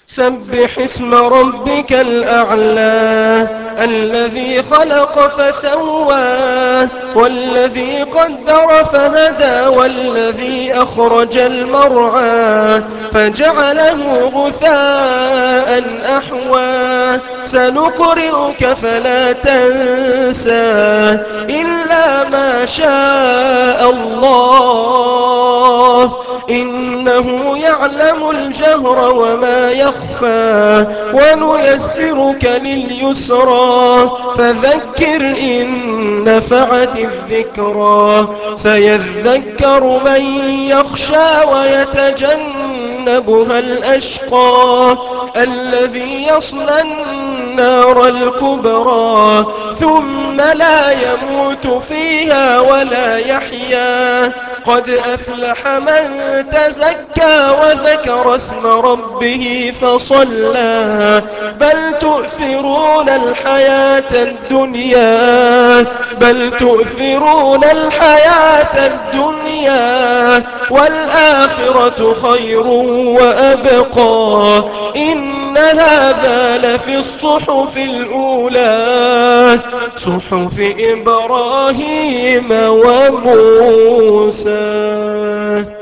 سبح اسم ربك الأعلى الذي خلق فسوى والذي قدر فهدى والذي أخرج المرعى فجعله غثاء أحوى سنقرئك فلا تنسى إلا ما شاء الله إنه يعلم الجهر وما يخفى ونيسرك لليسرى فذكر إن نفعت الذكرى سيذكر من يخشى ويتجنبها الأشقى الذي يصلى النار الكبرى ثم لا يموت فيها ولا يحيا قد أفلح من تزكى وذكر اسم ربه فصلى بل تؤثرون الحياة الدنيا والآخرة خير وأبقى إن هذا لفي الصحف الأولى صحف إبراهيم وموسى.